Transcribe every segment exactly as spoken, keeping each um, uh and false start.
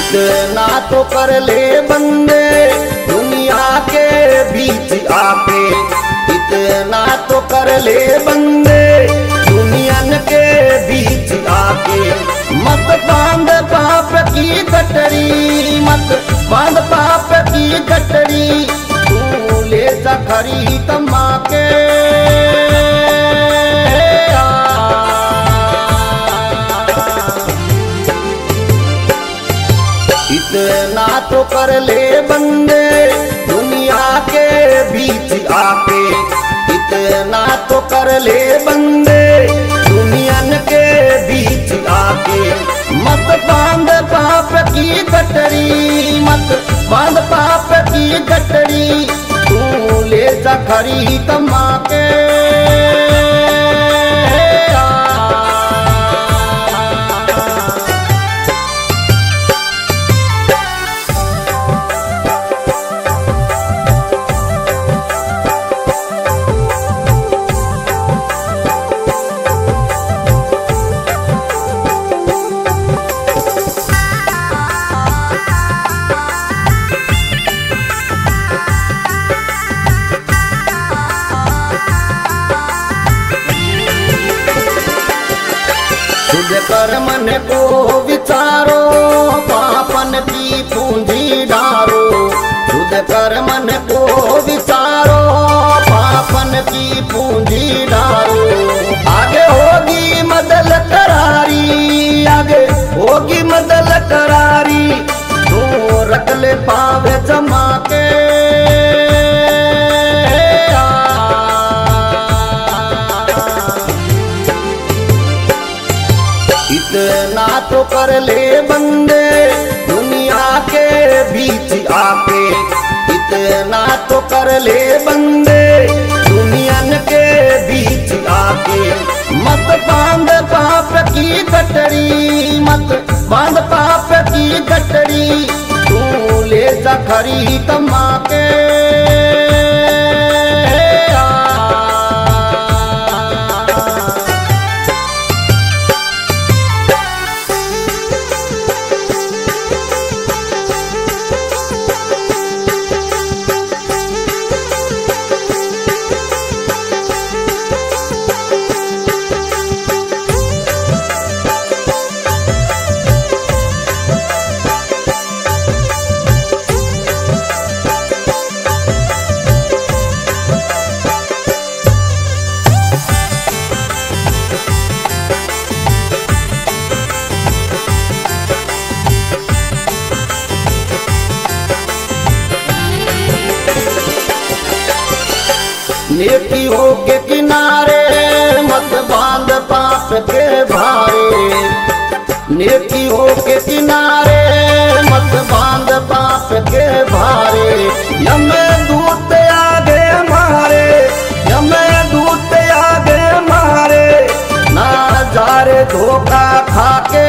इतना तो कर ले बंदे दुनिया के बीच आके, इतना तो कर ले बंदे दुनिया के बीच आके। मत बांध पाप की गठरी, मत बांध पाप की गठरी, तू ले जा खरीद माँ के। इतना तो कर ले बंदे दुनिया के बीच आके, इतना तो कर ले बंदे दुनिया के बीच आके। मत बांध पाप की गठरी, मत बांध पाप की गठरी, तू ले जा खरीद माँ के। कर मन को विचारो, पापन की पूंजी डारो। शुद्ध कर मन को विचारो, पापन की पूंजी डारो। आगे होगी मदल करारी, आगे होगी मदल करारी, तू रख ले पावे जमा के। इतना तो कर ले बंदे दुनिया के बीच आके, इतना तो कर ले बंदे दुनिया के बीच आके। मत बांध पाप की गठरी, मत बांध पाप की गठरी, तू ले जा खरीद माँ के। नेकी हो के किनारे मत बांध पाप के भारे, नेकी हो के किनारे मत बांध पाप के भारे। यमे दूत आगे हमारे, यमे दूत आगे हमारे, ना जा रे धोखा खाके।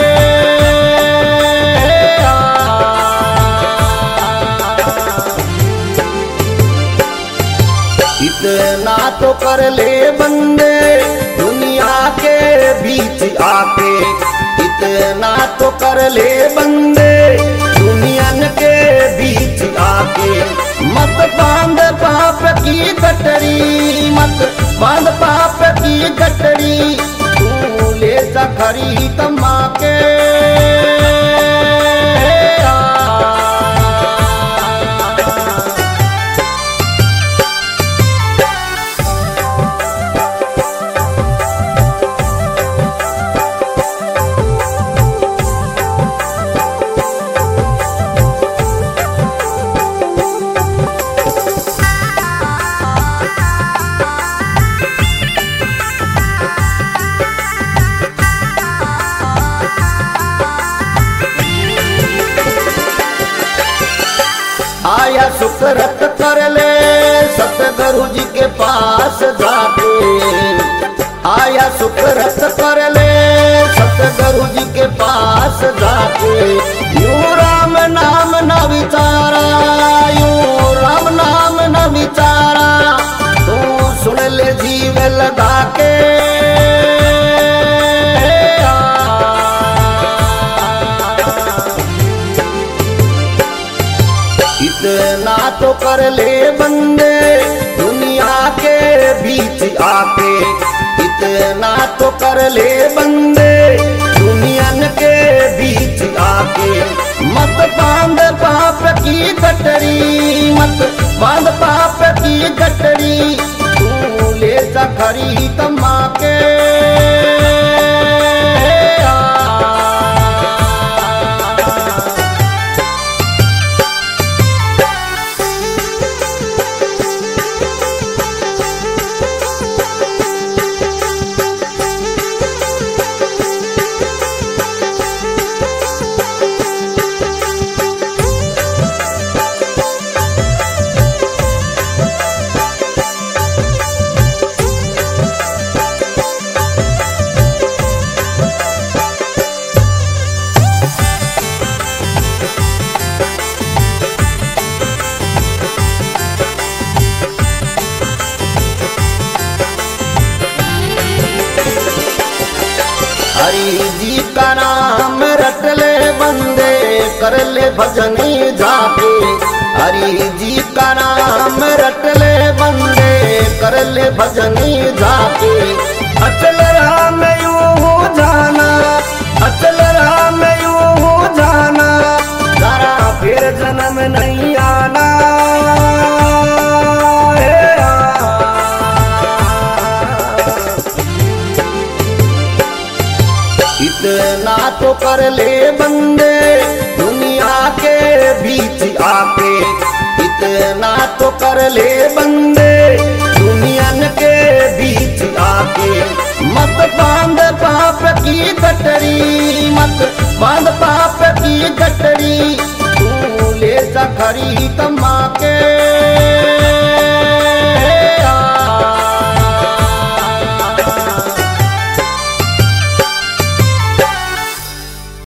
इतना तो कर ले बंदे दुनिया के बीच आके, इतना तो कर ले बंदे दुनिया के बीच आके। मत बांध पाप की गठरी, मत बांध पाप की गठरी, तू ले जा खरीद माँ के। आया सुकरत कर ले सतगुरु जी के पास जाके, आया सुकरत कर ले सतगुरु जी के पास जाके। यूं राम नाम न विचारा, यूं राम नाम न विचारा, तू सुन ले जीव लगा के। बीच आके इतना तो कर ले बंदे दुनियन के बीच आके। मत बांध पाप की गठरी, मत बांध पाप की गठरी, तू ले जा खरीद माँ के। हरि जी का नाम रट ले बंदे कर ले भजनी जाके। हरि जी का नाम रट ले बंदे कर ले भजनी जाके। अचल राम यूं जाना, अचल राम यूं जाना, जरा फिर जन्म नहीं आना। इतना तो कर ले बंदे दुनिया के बीच आके। इतना तो कर ले बंदे दुनियन के बीच आके। मत बांध पाप की गठरी, मत बांध पाप की गठरी, तू ले जा खरीद माँ के।